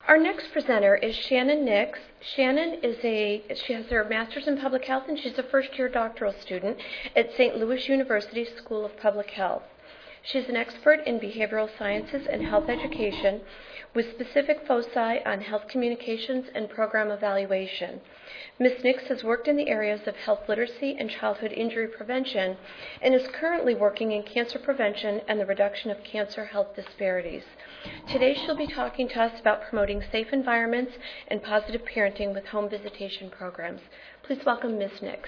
Our next presenter is Shannon Nix. Shannon she has her master's in public health and she's a first-year doctoral student at St. Louis University School of Public Health. She's an expert in behavioral sciences and health education with specific foci on health communications and program evaluation. Ms. Nix has worked in the areas of health literacy and childhood injury prevention and is currently working in cancer prevention and the reduction of cancer health disparities. Today she'll be talking to us about promoting safe environments and positive parenting with home visitation programs. Please welcome Ms. Nix.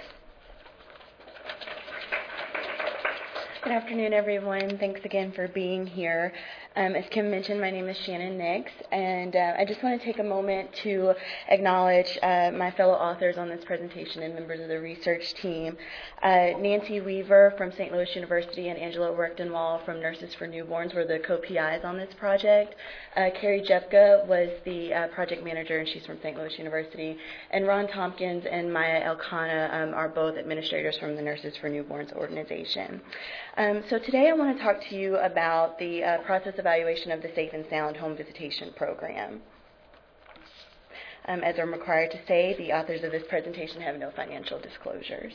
Good afternoon, everyone. Thanks again for being here. As Kim mentioned, my name is Shannon Nix, and I just want to take a moment to acknowledge my fellow authors on this presentation and members of the research team. Nancy Weaver from St. Louis University and Angela Rechtenwall from Nurses for Newborns were the co-PIs on this project. Carrie Jepka was the project manager, and she's from St. Louis University. And Ron Tompkins and Maya Elkanah are both administrators from the Nurses for Newborns organization. So today I want to talk to you about the process evaluation of the Safe and Sound Home Visitation Program. As I'm required to say, the authors of this presentation have no financial disclosures.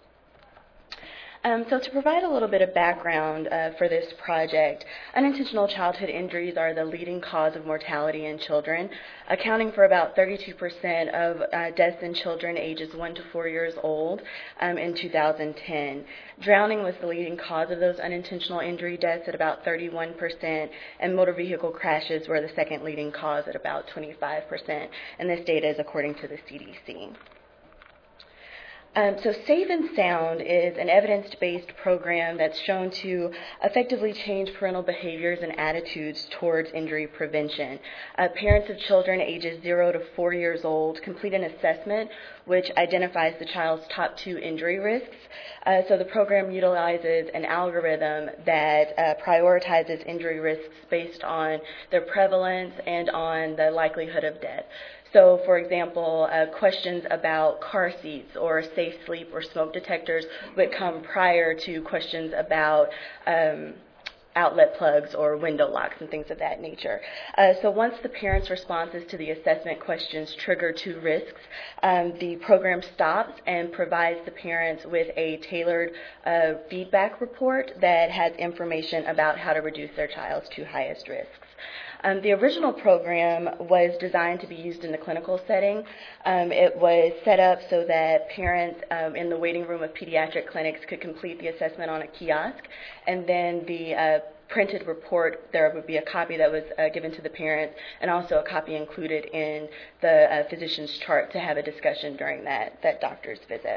So to provide a little bit of background for this project, unintentional childhood injuries are the leading cause of mortality in children, accounting for about 32% of deaths in children ages 1 to 4 years old in 2010. Drowning was the leading cause of those unintentional injury deaths at about 31%, and motor vehicle crashes were the second leading cause at about 25%, and this data is according to the CDC. So Safe and Sound is an evidence-based program that's shown to effectively change parental behaviors and attitudes towards injury prevention. Parents of children ages 0 to 4 years old complete an assessment which identifies the child's top 2 injury risks. So the program utilizes an algorithm that prioritizes injury risks based on their prevalence and on the likelihood of death. So, for example, questions about car seats or safe sleep or smoke detectors would come prior to questions about outlet plugs or window locks and things of that nature. So once the parents' responses to the assessment questions trigger 2 risks, the program stops and provides the parents with a tailored feedback report that has information about how to reduce their child's 2 highest risks. The original program was designed to be used in the clinical setting. It was set up so that parents in the waiting room of pediatric clinics could complete the assessment on a kiosk, and then the printed report, there would be a copy that was given to the parents and also a copy included in the physician's chart to have a discussion during that doctor's visit.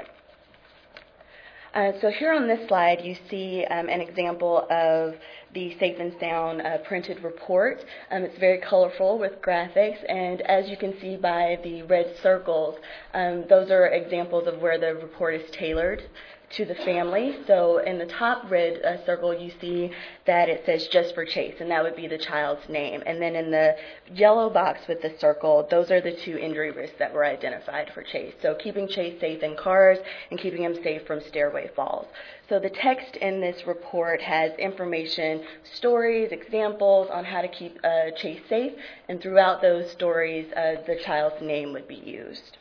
So here on this slide, you see an example of the Safe and Sound printed report. It's very colorful with graphics, and as you can see by the red circles, those are examples of where the report is tailored to the family. So in the top red circle, you see that it says just for Chase, and that would be the child's name. And then in the yellow box with the circle, those are the 2 injury risks that were identified for Chase. So keeping Chase safe in cars and keeping him safe from stairway falls. So the text in this report has information, stories, examples on how to keep Chase safe, and throughout those stories, the child's name would be used.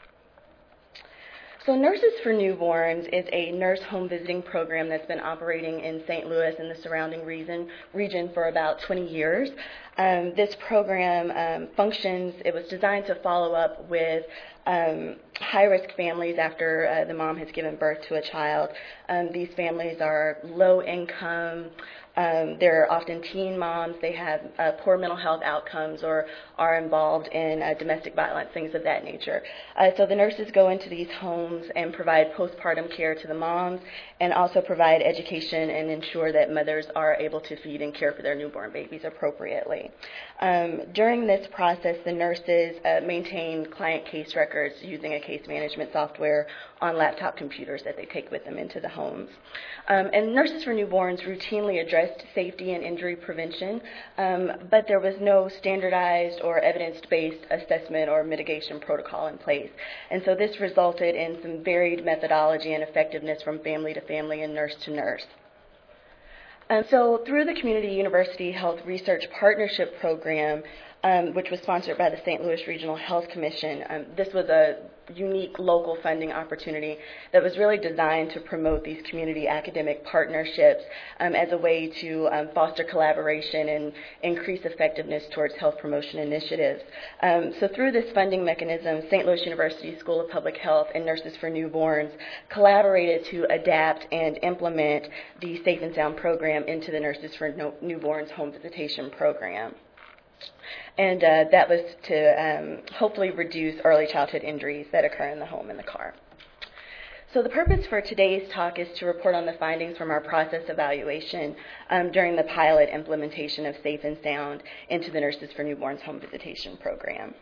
So Nurses for Newborns is a nurse home visiting program that's been operating in St. Louis and the surrounding region for about 20 years. This program functions, it was designed to follow up with high-risk families after the mom has given birth to a child. These families are low income. They're often teen moms. They have poor mental health outcomes or are involved in domestic violence, things of that nature. So the nurses go into these homes and provide postpartum care to the moms and also provide education and ensure that mothers are able to feed and care for their newborn babies appropriately. During this process, the nurses maintain client case records using a case management software on laptop computers that they take with them into the homes. And Nurses for Newborns routinely addressed safety and injury prevention, but there was no standardized or evidence-based assessment or mitigation protocol in place. And so this resulted in some varied methodology and effectiveness from family to family and nurse to nurse. So through the Community University Health Research Partnership Program, which was sponsored by the St. Louis Regional Health Commission, this was a unique local funding opportunity that was really designed to promote these community academic partnerships as a way to foster collaboration and increase effectiveness towards health promotion initiatives. So through this funding mechanism, St. Louis University School of Public Health and Nurses for Newborns collaborated to adapt and implement the Safe and Sound program into the Nurses for Newborns home visitation program. And that was to hopefully reduce early childhood injuries that occur in the home and the car. So the purpose for today's talk is to report on the findings from our process evaluation during the pilot implementation of Safe and Sound into the Nurses for Newborns home visitation program.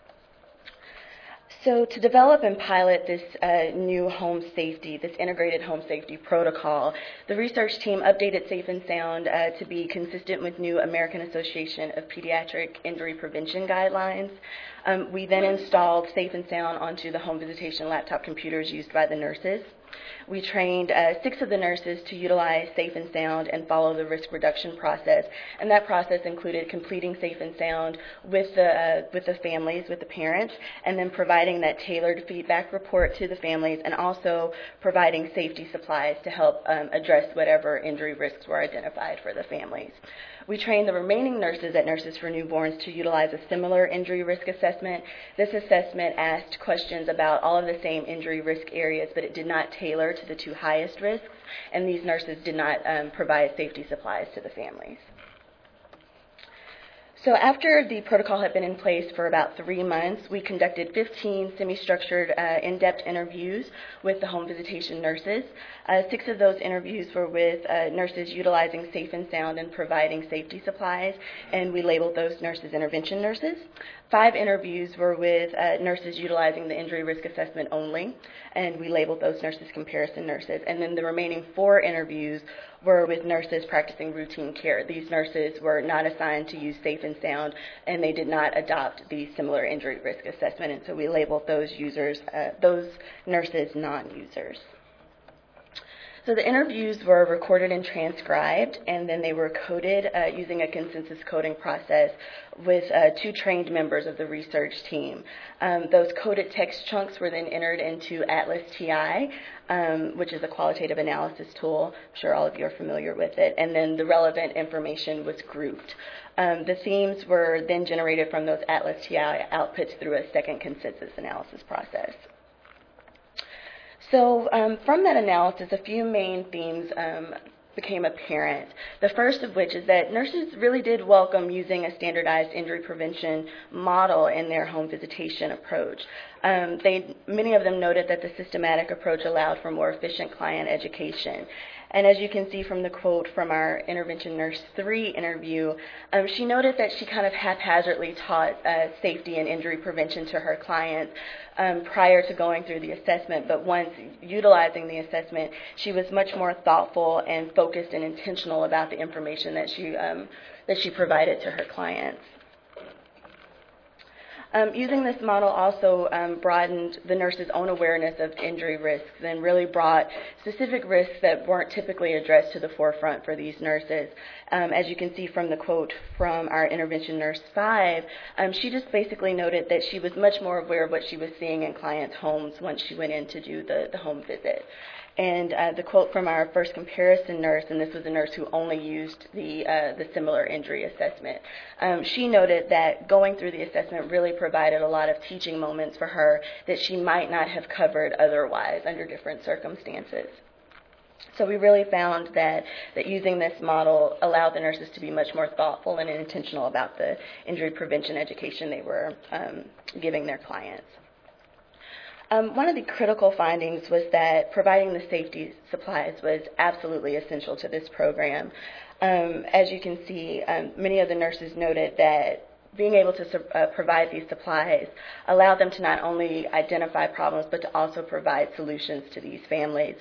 So to develop and pilot this new home safety, this integrated home safety protocol, the research team updated Safe and Sound to be consistent with new American Association of Pediatric Injury Prevention guidelines. We then installed Safe and Sound onto the home visitation laptop computers used by the nurses. We trained 6 of the nurses to utilize Safe and Sound and follow the risk reduction process, and that process included completing Safe and Sound with the families, with the parents, and then providing that tailored feedback report to the families, and also providing safety supplies to help address whatever injury risks were identified for the families. We trained the remaining nurses at Nurses for Newborns to utilize a similar injury risk assessment. This assessment asked questions about all of the same injury risk areas, but it did not tailor to the 2 highest risks, and these nurses did not provide safety supplies to the families. So after the protocol had been in place for about 3 months, we conducted 15 semi-structured in-depth interviews with the home visitation nurses. 6 of those interviews were with nurses utilizing Safe and Sound and providing safety supplies, and we labeled those nurses intervention nurses. 5 interviews were with nurses utilizing the injury risk assessment only, and we labeled those nurses comparison nurses. And then the remaining 4 interviews were with nurses practicing routine care. These nurses were not assigned to use Safe and Sound, and they did not adopt the similar injury risk assessment, and so we labeled those nurses non-users. So the interviews were recorded and transcribed, and then they were coded using a consensus coding process with 2 trained members of the research team. Those coded text chunks were then entered into Atlas TI, which is a qualitative analysis tool. I'm sure all of you are familiar with it. And then the relevant information was grouped. The themes were then generated from those Atlas TI outputs through a second consensus analysis process. So from that analysis, a few main themes became apparent. The first of which is that nurses really did welcome using a standardized injury prevention model in their home visitation approach. Many of them noted that the systematic approach allowed for more efficient client education. And as you can see from the quote from our Intervention Nurse 3 interview, she noted that she kind of haphazardly taught safety and injury prevention to her clients prior to going through the assessment, but once utilizing the assessment, she was much more thoughtful and focused and intentional about the information that she provided to her clients. Using this model also broadened the nurse's own awareness of injury risks and really brought specific risks that weren't typically addressed to the forefront for these nurses. As you can see from the quote from our Intervention Nurse 5, she just basically noted that she was much more aware of what she was seeing in clients' homes once she went in to do the home visit. And the quote from our first comparison nurse, and this was a nurse who only used the similar injury assessment, she noted that going through the assessment really provided a lot of teaching moments for her that she might not have covered otherwise under different circumstances. So we really found that using this model allowed the nurses to be much more thoughtful and intentional about the injury prevention education they were giving their clients. One of the critical findings was that providing the safety supplies was absolutely essential to this program. As you can see, many of the nurses noted that being able to provide these supplies allowed them to not only identify problems but to also provide solutions to these families.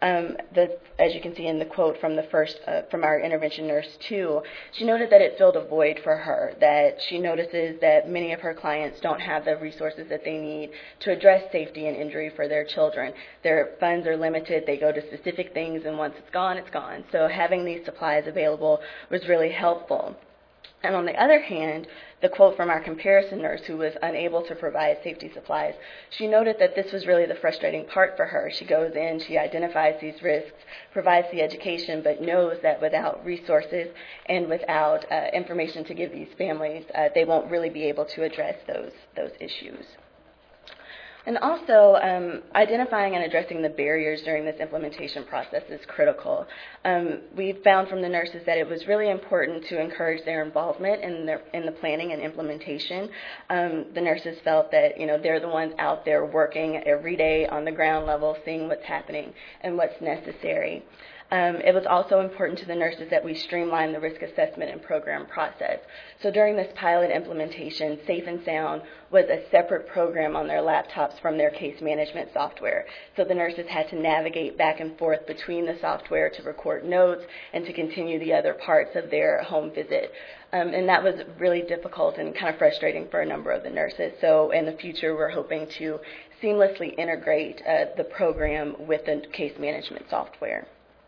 As you can see in the quote from from our intervention nurse 2, she noted that it filled a void for her, that she notices that many of her clients don't have the resources that they need to address safety and injury for their children. Their funds are limited, they go to specific things, and once it's gone, it's gone. So having these supplies available was really helpful. And on the other hand, the quote from our comparison nurse who was unable to provide safety supplies, she noted that this was really the frustrating part for her. She goes in, she identifies these risks, provides the education, but knows that without resources and without information to give these families, they won't really be able to address those issues. And also, identifying and addressing the barriers during this implementation process is critical. We found from the nurses that it was really important to encourage their involvement in the planning and implementation. The nurses felt that they're the ones out there working every day on the ground level, seeing what's happening and what's necessary. It was also important to the nurses that we streamline the risk assessment and program process. So during this pilot implementation, Safe and Sound was a separate program on their laptops from their case management software. So the nurses had to navigate back and forth between the software to record notes and to continue the other parts of their home visit. And that was really difficult and kind of frustrating for a number of the nurses. So in the future, we're hoping to seamlessly integrate the program with the case management software.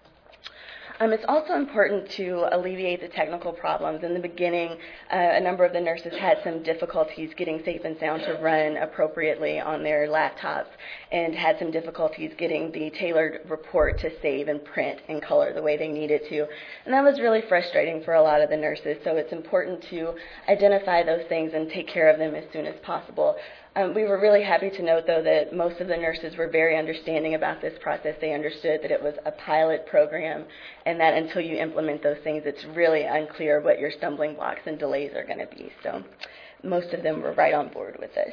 It's also important to alleviate the technical problems. In the beginning, a number of the nurses had some difficulties getting Safe and Sound to run appropriately on their laptops and had some difficulties getting the tailored report to save and print in color the way they needed to. And that was really frustrating for a lot of the nurses, so it's important to identify those things and take care of them as soon as possible. We were really happy to note, though, that most of the nurses were very understanding about this process. They understood that it was a pilot program and that until you implement those things, it's really unclear what your stumbling blocks and delays are going to be. So most of them were right on board with this.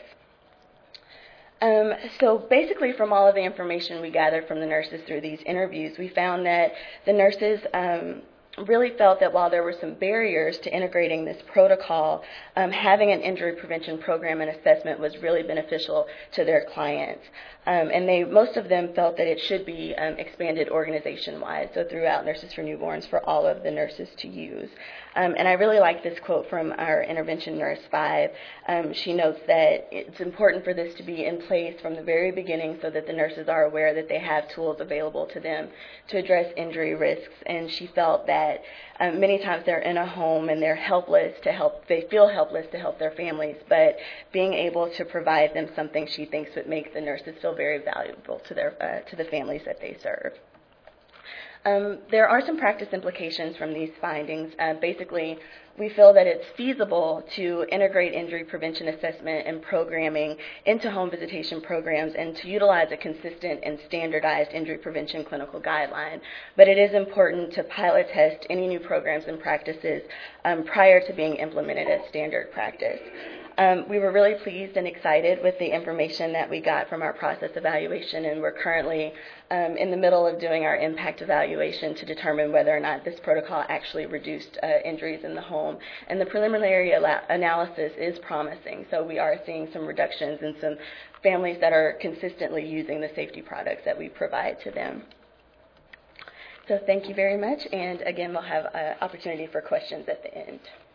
So basically, from all of the information we gathered from the nurses through these interviews, we found that the nurses really felt that while there were some barriers to integrating this protocol, having an injury prevention program and assessment was really beneficial to their clients. And most of them felt that it should be expanded organization-wide, so throughout Nurses for Newborns for all of the nurses to use. And I really like this quote from our intervention nurse 5. She notes that it's important for this to be in place from the very beginning so that the nurses are aware that they have tools available to them to address injury risks. And she felt that many times they're in a home and they're helpless to help. They feel helpless to help their families, but being able to provide them something she thinks would make the nurses feel very valuable to the families that they serve. There are some practice implications from these findings. Basically, we feel that it's feasible to integrate injury prevention assessment and programming into home visitation programs and to utilize a consistent and standardized injury prevention clinical guideline. But it is important to pilot test any new programs and practices prior to being implemented as standard practice. We were really pleased and excited with the information that we got from our process evaluation, and we're currently in the middle of doing our impact evaluation to determine whether or not this protocol actually reduced injuries in the home. And the preliminary analysis is promising, so we are seeing some reductions in some families that are consistently using the safety products that we provide to them. So thank you very much, and again, we'll have an opportunity for questions at the end.